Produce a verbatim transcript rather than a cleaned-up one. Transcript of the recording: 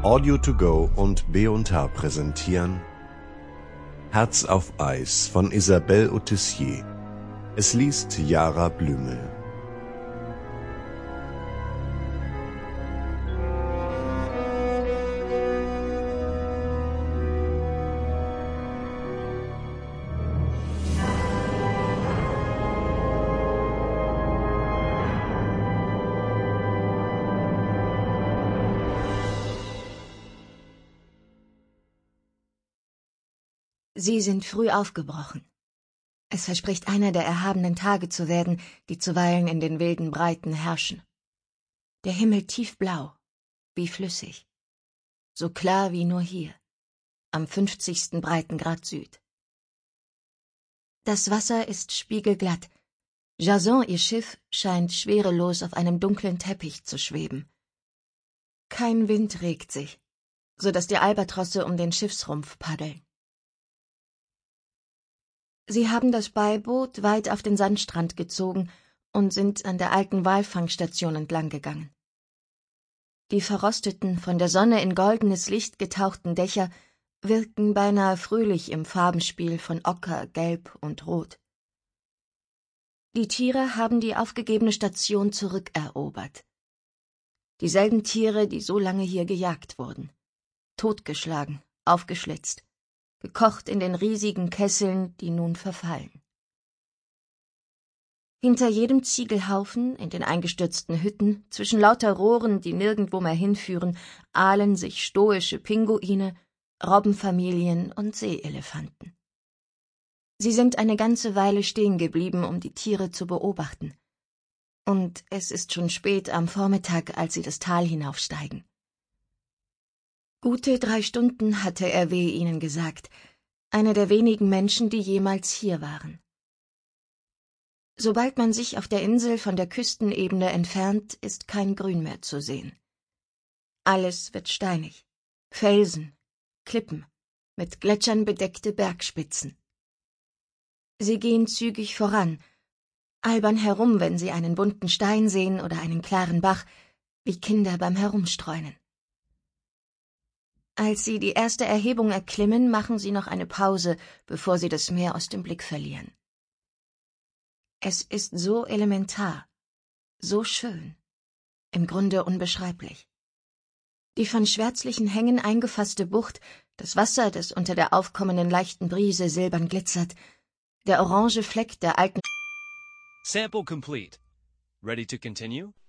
Audio to go und B und H präsentieren Herz auf Eis von Isabelle Autissier. Es liest Jara Blümel. Sie sind früh aufgebrochen. Es verspricht einer der erhabenen Tage zu werden, die zuweilen in den wilden Breiten herrschen. Der Himmel tiefblau, wie flüssig, so klar wie nur hier, am fünfzigsten Breitengrad Süd. Das Wasser ist spiegelglatt. Jason, ihr Schiff, scheint schwerelos auf einem dunklen Teppich zu schweben. Kein Wind regt sich, so dass die Albatrosse um den Schiffsrumpf paddeln. Sie haben das Beiboot weit auf den Sandstrand gezogen und sind an der alten Walfangstation entlang gegangen. Die verrosteten, von der Sonne in goldenes Licht getauchten Dächer wirken beinahe fröhlich im Farbenspiel von Ocker, Gelb und Rot. Die Tiere haben die aufgegebene Station zurückerobert. Dieselben Tiere, die so lange hier gejagt wurden. Totgeschlagen, aufgeschlitzt. Gekocht in den riesigen Kesseln, die nun verfallen. Hinter jedem Ziegelhaufen, in den eingestürzten Hütten, zwischen lauter Rohren, die nirgendwo mehr hinführen, ahlen sich stoische Pinguine, Robbenfamilien und Seeelefanten. Sie sind eine ganze Weile stehen geblieben, um die Tiere zu beobachten. Und es ist schon spät am Vormittag, als sie das Tal hinaufsteigen. Gute drei Stunden hatte R W ihnen gesagt, einer der wenigen Menschen, die jemals hier waren. Sobald man sich auf der Insel von der Küstenebene entfernt, ist kein Grün mehr zu sehen. Alles wird steinig, Felsen, Klippen, mit Gletschern bedeckte Bergspitzen. Sie gehen zügig voran, albern herum, wenn sie einen bunten Stein sehen oder einen klaren Bach, wie Kinder beim Herumstreunen. Als sie die erste Erhebung erklimmen, machen sie noch eine Pause, bevor sie das Meer aus dem Blick verlieren. Es ist so elementar, so schön, im Grunde unbeschreiblich. Die von schwärzlichen Hängen eingefasste Bucht, das Wasser, das unter der aufkommenden leichten Brise silbern glitzert, der orange Fleck der alten... Sample complete. Ready to continue?